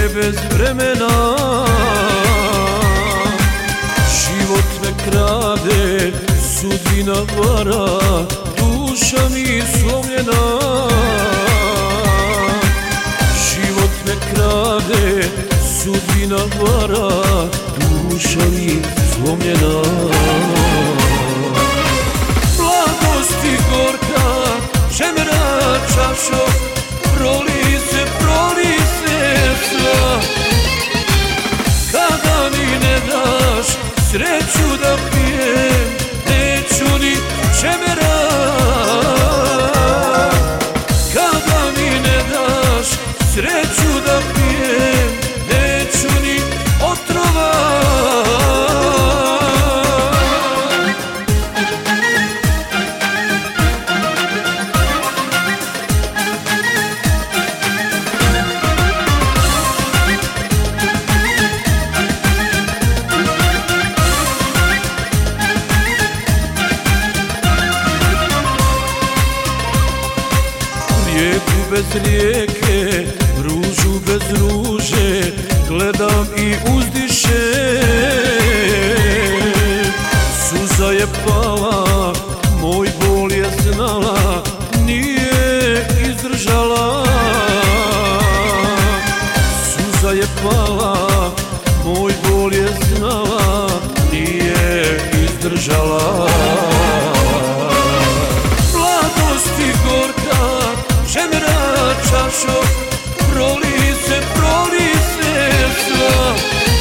je bez vremena, život me krade, sudbina vara, duša mi slomljena. Život me krade, sudbina vara, duša mi slomljena. Mladosti gorka, žemera čašo, proli se sva. Kada mi ne daš sreću da pijem, neću ni žemera. Kada mi ne daš sreću da pijem, neću ni otrova. Rijeku bez rijeke, ružu bez ruže, gledam i uzdišem. Suza je pala, moj bol je znala, nije izdržala. Suza je pala, moj bol je znala, nije izdržala. Mladosti gorka, žemera čašo, proli se sva.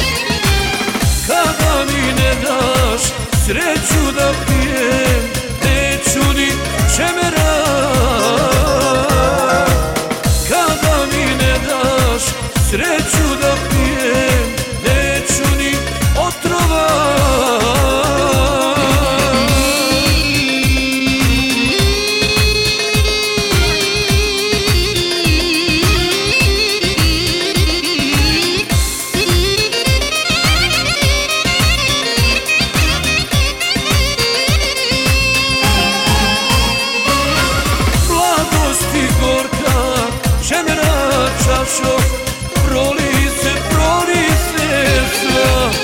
Kada mi ne daš sreću da pijem, neću ni žemera. Kada mi ne daš sreću da pijem, neću ni otrova. Žemera čašo, proli se sva.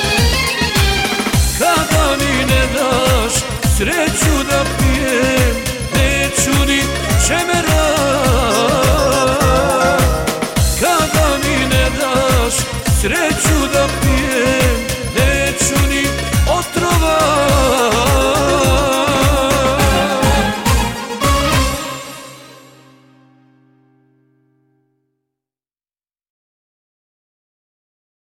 Kada mi ne daš sreću da pijem, neću ni žemera. Kada mi ne daš sreću da pijem,